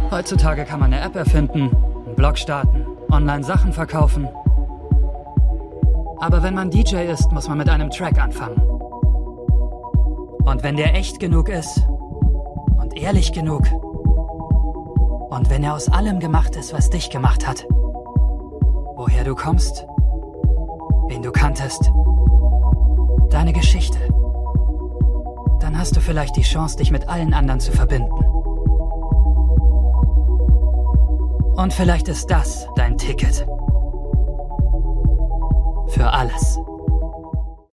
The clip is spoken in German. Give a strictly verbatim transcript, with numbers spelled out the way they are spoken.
Heutzutage kann man eine App erfinden, einen Blog starten, online Sachen verkaufen. Aber wenn man D J ist, muss man mit einem Track anfangen. Und wenn der echt genug ist und ehrlich genug und wenn er aus allem gemacht ist, was dich gemacht hat, woher du kommst, wen du kanntest, deine Geschichte, dann hast du vielleicht die Chance, dich mit allen anderen zu verbinden. Und vielleicht ist das dein Ticket für alles.